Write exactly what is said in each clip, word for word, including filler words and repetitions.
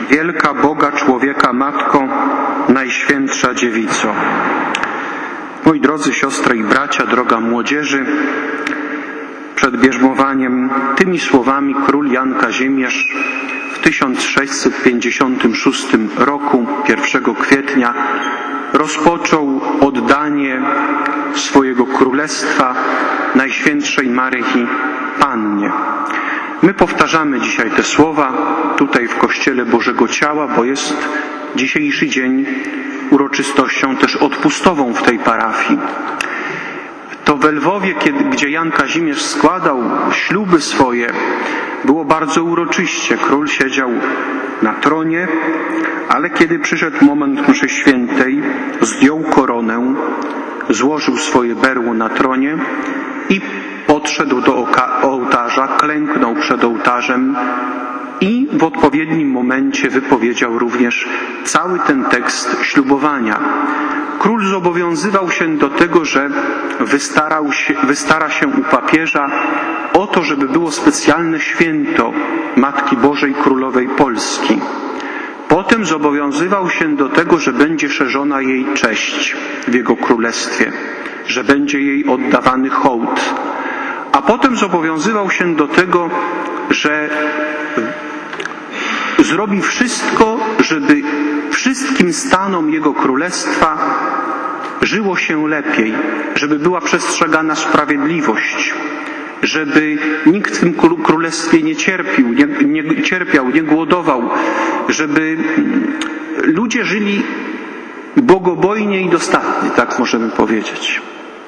Wielka Boga człowieka Matko, Najświętsza Dziewico. Moi drodzy siostry i bracia, droga młodzieży, przed bierzmowaniem tymi słowami król Jan Kazimierz w tysiąc sześćset pięćdziesiątym szóstym roku, pierwszego kwietnia, rozpoczął oddanie swojego królestwa Najświętszej Maryi Pannie. My powtarzamy dzisiaj te słowa tutaj w Kościele Bożego Ciała, bo jest dzisiejszy dzień uroczystością też odpustową w tej parafii. To w Lwowie, kiedy, gdzie Jan Kazimierz składał śluby swoje, było bardzo uroczyście. Król siedział na tronie, ale kiedy przyszedł moment mszy świętej, zdjął koronę, złożył swoje berło na tronie i podszedł do ołtarza, klęknął przed ołtarzem i w odpowiednim momencie wypowiedział również cały ten tekst ślubowania. Król zobowiązywał się do tego, że wystarał się, wystara się u papieża o to, żeby było specjalne święto Matki Bożej Królowej Polski. Potem zobowiązywał się do tego, że będzie szerzona jej cześć w jego królestwie, że będzie jej oddawany hołd. A potem zobowiązywał się do tego, że zrobi wszystko, żeby wszystkim stanom jego królestwa żyło się lepiej, żeby była przestrzegana sprawiedliwość, żeby nikt w tym królestwie nie cierpił, nie, nie cierpiał, nie głodował, żeby ludzie żyli bogobojnie i dostatnie, tak możemy powiedzieć.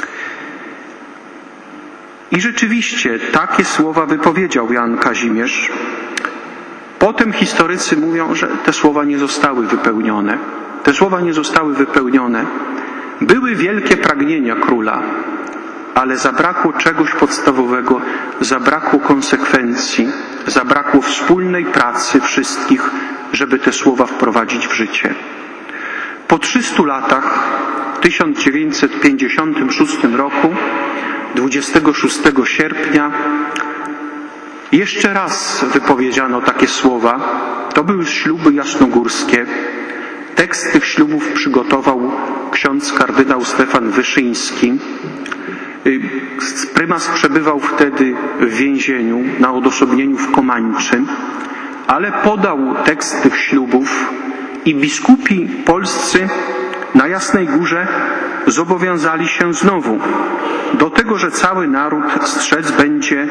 I rzeczywiście takie słowa wypowiedział Jan Kazimierz. Potem historycy mówią, że te słowa nie zostały wypełnione. Te słowa nie zostały wypełnione. Były wielkie pragnienia króla, ale zabrakło czegoś podstawowego, zabrakło konsekwencji, zabrakło wspólnej pracy wszystkich, żeby te słowa wprowadzić w życie. Po trzystu latach, w tysiąc dziewięćset pięćdziesiątym szóstym roku, dwudziestego szóstego sierpnia, jeszcze raz wypowiedziano takie słowa. To były śluby jasnogórskie. Tekst tych ślubów przygotował ksiądz kardynał Stefan Wyszyński. Prymas przebywał wtedy w więzieniu na odosobnieniu w Komańczy, ale podał tekst tych ślubów i biskupi polscy na Jasnej Górze zobowiązali się znowu do tego, że cały naród strzec będzie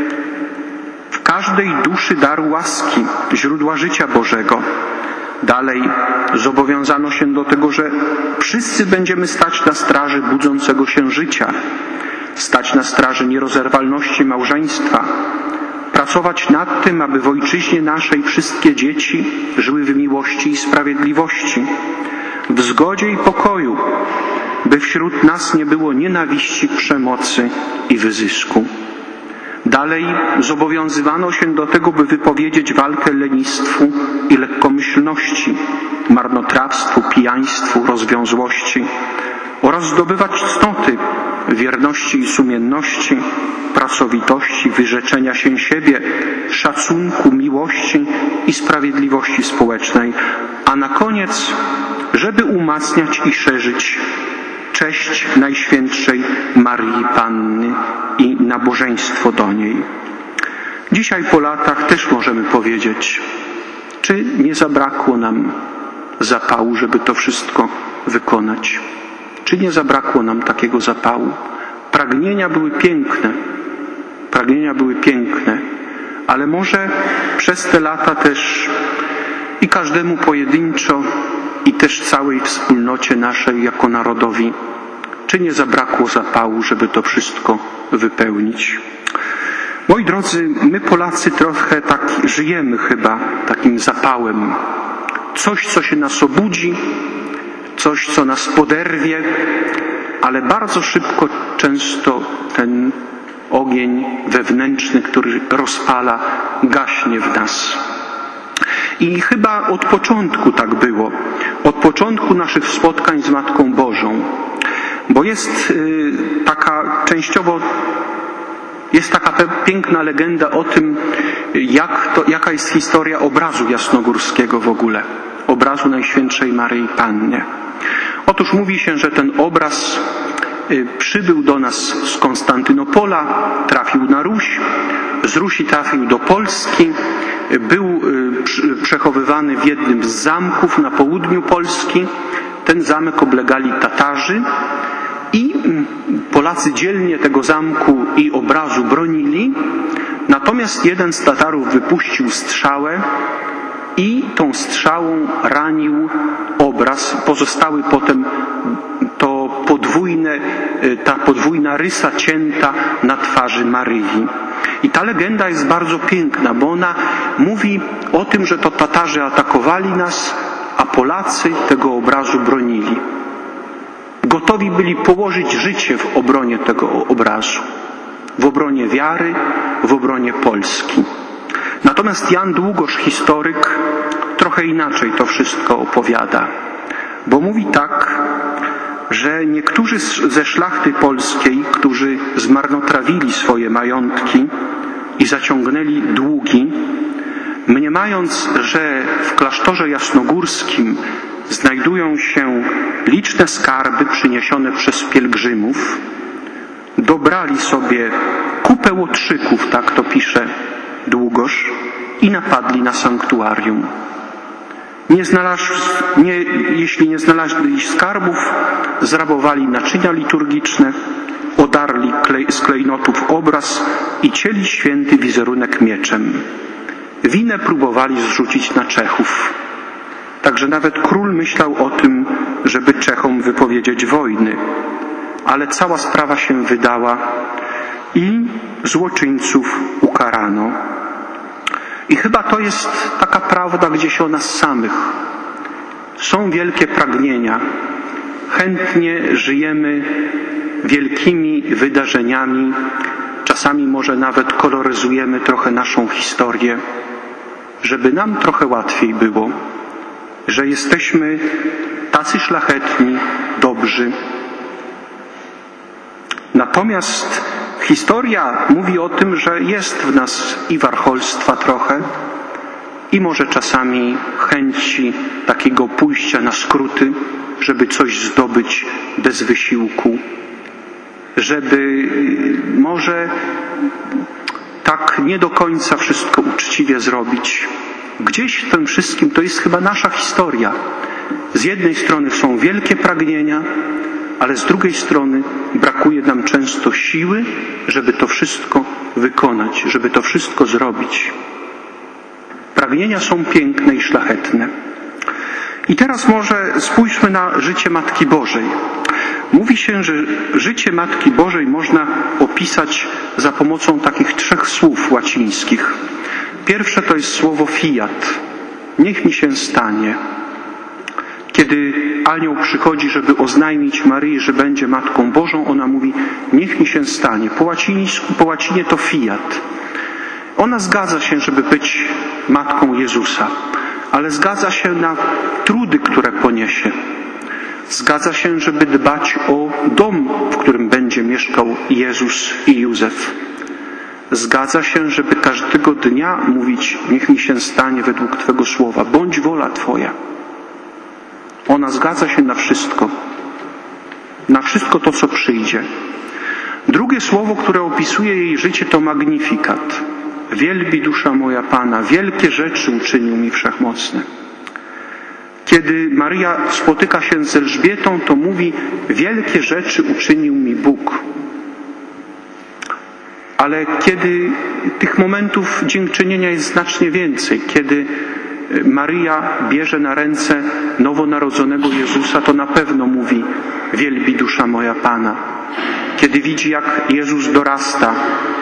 w każdej duszy daru łaski, źródła życia Bożego. Dalej zobowiązano się do tego, że wszyscy będziemy stać na straży budzącego się życia, stać na straży nierozerwalności małżeństwa, pracować nad tym, aby w ojczyźnie naszej wszystkie dzieci żyły w miłości i sprawiedliwości, w zgodzie i pokoju, by wśród nas nie było nienawiści, przemocy i wyzysku. Dalej zobowiązywano się do tego, by wypowiedzieć walkę lenistwu i lekkomyślności, marnotrawstwu, pijaństwu, rozwiązłości oraz zdobywać cnoty wierności i sumienności, pracowitości, wyrzeczenia się siebie, szacunku, miłości i sprawiedliwości społecznej, a na koniec, żeby umacniać i szerzyć cześć Najświętszej Maryi Panny i nabożeństwo do niej. Dzisiaj po latach też możemy powiedzieć, czy nie zabrakło nam zapału, żeby to wszystko wykonać? Czy nie zabrakło nam takiego zapału? Pragnienia były piękne, pragnienia były piękne, ale może przez te lata też i każdemu pojedynczo, i też całej wspólnocie naszej jako narodowi, czy nie zabrakło zapału, żeby to wszystko wypełnić? Moi drodzy, my Polacy trochę tak żyjemy chyba takim zapałem. Coś, co się nas obudzi, coś, co nas poderwie, ale bardzo szybko często ten ogień wewnętrzny, który rozpala, gaśnie w nas. I chyba od początku tak było. Od początku naszych spotkań z Matką Bożą. Bo jest taka częściowo Jest taka piękna legenda o tym, jak to, jaka jest historia obrazu jasnogórskiego w ogóle. Obrazu Najświętszej Maryi Pannie. Otóż mówi się, że ten obraz przybył do nas z Konstantynopola, trafił na Ruś, z Rusi trafił do Polski, był przechowywany w jednym z zamków na południu Polski. Ten zamek oblegali Tatarzy i Polacy dzielnie tego zamku i obrazu bronili, natomiast jeden z Tatarów wypuścił strzałę i tą strzałą ranił obraz. Pozostały potem to podwójne, ta podwójna rysa cięta na twarzy Maryi. I ta legenda jest bardzo piękna, bo ona mówi o tym, że to Tatarzy atakowali nas, a Polacy tego obrazu bronili. Gotowi byli położyć życie w obronie tego obrazu. W obronie wiary, w obronie Polski. Natomiast Jan Długosz, historyk, trochę inaczej to wszystko opowiada. Bo mówi tak, że niektórzy ze szlachty polskiej, którzy zmarnotrawili swoje majątki i zaciągnęli długi, mniemając, że w klasztorze jasnogórskim znajdują się liczne skarby przyniesione przez pielgrzymów, dobrali sobie kupę łotrzyków, tak to pisze Długosz, i napadli na sanktuarium. Nie znalazł, nie, jeśli nie znaleźli skarbów, zrabowali naczynia liturgiczne, odarli klej, z klejnotów obraz i cieli święty wizerunek mieczem. Winę próbowali zrzucić na Czechów. Także nawet król myślał o tym, żeby Czechom wypowiedzieć wojny. Ale cała sprawa się wydała i złoczyńców ukarano. I chyba to jest taka prawda gdzieś o nas samych. Są wielkie pragnienia. Chętnie żyjemy wielkimi wydarzeniami. Czasami może nawet koloryzujemy trochę naszą historię, żeby nam trochę łatwiej było, że jesteśmy tacy szlachetni, dobrzy. Natomiast historia mówi o tym, że jest w nas i warcholstwa trochę, i może czasami chęci takiego pójścia na skróty, żeby coś zdobyć bez wysiłku, żeby może tak nie do końca wszystko uczciwie zrobić. Gdzieś w tym wszystkim to jest chyba nasza historia. Z jednej strony są wielkie pragnienia, ale z drugiej strony brakuje nam często siły, żeby to wszystko wykonać, żeby to wszystko zrobić. Pragnienia są piękne i szlachetne. I teraz może spójrzmy na życie Matki Bożej. Mówi się, że życie Matki Bożej można opisać za pomocą takich trzech słów łacińskich. Pierwsze to jest słowo fiat. Niech mi się stanie. Kiedy anioł przychodzi, żeby oznajmić Maryi, że będzie Matką Bożą, ona mówi, niech mi się stanie. Po łacińsku, po łacinie to fiat. Ona zgadza się, żeby być Matką Jezusa, ale zgadza się na trudy, które poniesie. Zgadza się, żeby dbać o dom, w którym będzie mieszkał Jezus i Józef. Zgadza się, żeby każdego dnia mówić, niech mi się stanie według Twego słowa, bądź wola Twoja. Ona zgadza się na wszystko. Na wszystko to, co przyjdzie. Drugie słowo, które opisuje jej życie, to magnifikat. Wielbi dusza moja Pana, wielkie rzeczy uczynił mi Wszechmocny. Kiedy Maryja spotyka się z Elżbietą, to mówi, wielkie rzeczy uczynił mi Bóg. Ale kiedy tych momentów dziękczynienia jest znacznie więcej, kiedy Maryja bierze na ręce nowonarodzonego Jezusa, to na pewno mówi, wielbi dusza moja Pana. Kiedy widzi, jak Jezus dorasta,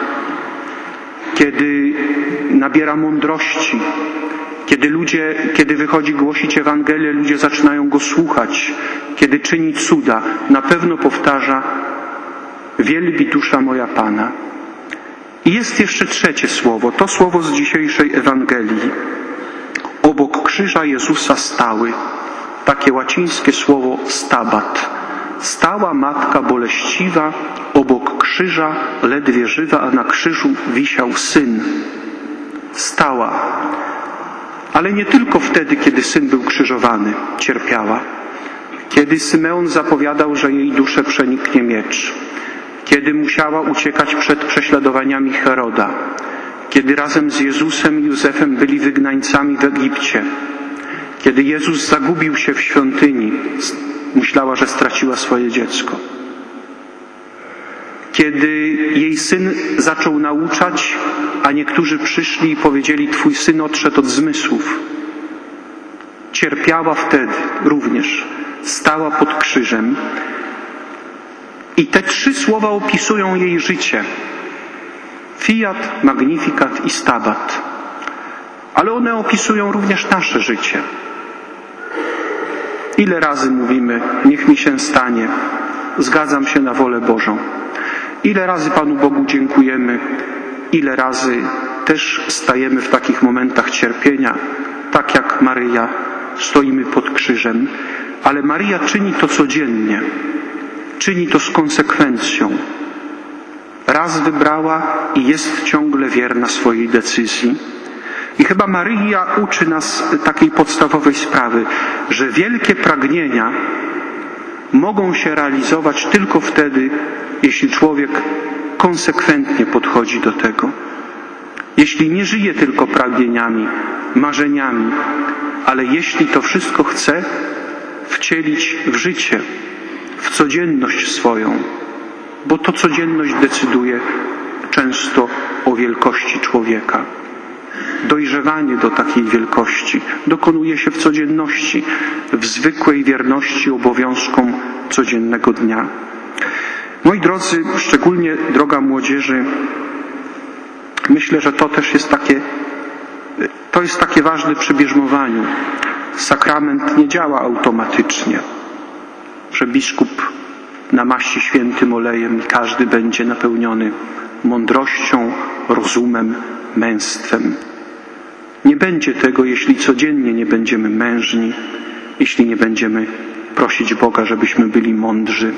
kiedy nabiera mądrości, kiedy ludzie, kiedy wychodzi głosić Ewangelię, ludzie zaczynają Go słuchać, kiedy czyni cuda, na pewno powtarza, wielbi dusza moja Pana. I jest jeszcze trzecie słowo, to słowo z dzisiejszej Ewangelii. Obok krzyża Jezusa stały, takie łacińskie słowo stabat. Stała Matka Boleściwa obok krzyża, ledwie żywa, a na krzyżu wisiał Syn. Stała. Ale nie tylko wtedy, kiedy Syn był krzyżowany, cierpiała. Kiedy Symeon zapowiadał, że jej duszę przeniknie miecz. Kiedy musiała uciekać przed prześladowaniami Heroda. Kiedy razem z Jezusem i Józefem byli wygnańcami w Egipcie. Kiedy Jezus zagubił się w świątyni, myślała, że straciła swoje dziecko. Kiedy jej syn zaczął nauczać, a niektórzy przyszli i powiedzieli: twój syn odszedł od zmysłów. Cierpiała wtedy również. Stała pod krzyżem. I te trzy słowa opisują jej życie. Fiat, Magnificat i Stabat. Ale one opisują również nasze życie. Ile razy mówimy: niech mi się stanie, zgadzam się na wolę Bożą. Ile razy Panu Bogu dziękujemy, ile razy też stajemy w takich momentach cierpienia, tak jak Maryja, stoimy pod krzyżem. Ale Maryja czyni to codziennie, czyni to z konsekwencją. Raz wybrała i jest ciągle wierna swojej decyzji. I chyba Maryja uczy nas takiej podstawowej sprawy, że wielkie pragnienia mogą się realizować tylko wtedy, jeśli człowiek konsekwentnie podchodzi do tego. Jeśli nie żyje tylko pragnieniami, marzeniami, ale jeśli to wszystko chce wcielić w życie, w codzienność swoją, bo to codzienność decyduje często o wielkości człowieka. Dojrzewanie do takiej wielkości dokonuje się w codzienności, w zwykłej wierności obowiązkom codziennego dnia. Moi drodzy, szczególnie droga młodzieży, myślę, że to też jest takie, to jest takie ważne przy bierzmowaniu. Sakrament nie działa automatycznie, że biskup namaści świętym olejem i każdy będzie napełniony mądrością, rozumem, męstwem. Nie będzie tego, jeśli codziennie nie będziemy mężni, jeśli nie będziemy prosić Boga, żebyśmy byli mądrzy,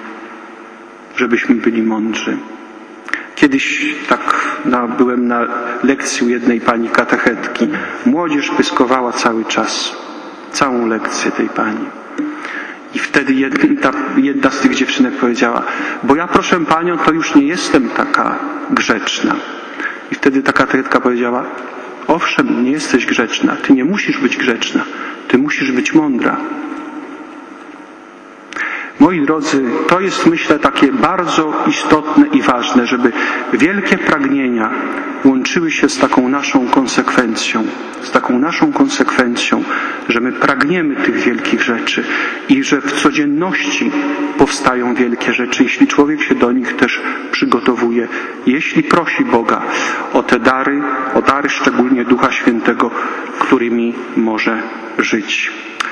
żebyśmy byli mądrzy. Kiedyś tak na, byłem na lekcji u jednej pani katechetki. Młodzież pyskowała cały czas, całą lekcję tej pani. I wtedy jedna, ta, jedna z tych dziewczynek powiedziała: bo ja, proszę panią, to już nie jestem taka grzeczna. I wtedy ta katechetka powiedziała: owszem, nie jesteś grzeczna, ty nie musisz być grzeczna, ty musisz być mądra. Moi drodzy, to jest, myślę, takie bardzo istotne i ważne, żeby wielkie pragnienia łączyły się z taką naszą konsekwencją, z taką naszą konsekwencją, że my pragniemy tych wielkich rzeczy i że w codzienności powstają wielkie rzeczy, jeśli człowiek się do nich też przygotowuje, jeśli prosi Boga o te dary, o dary szczególnie Ducha Świętego, którymi może żyć.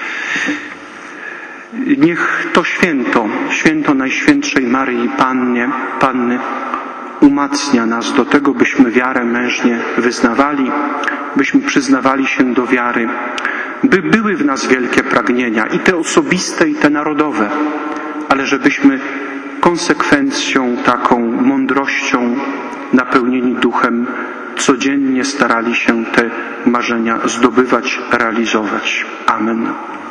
Niech to święto, święto Najświętszej Maryi Pannie, Panny umacnia nas do tego, byśmy wiarę mężnie wyznawali, byśmy przyznawali się do wiary, by były w nas wielkie pragnienia, i te osobiste, i te narodowe, ale żebyśmy konsekwencją, taką mądrością, napełnieni duchem, codziennie starali się te marzenia zdobywać, realizować. Amen.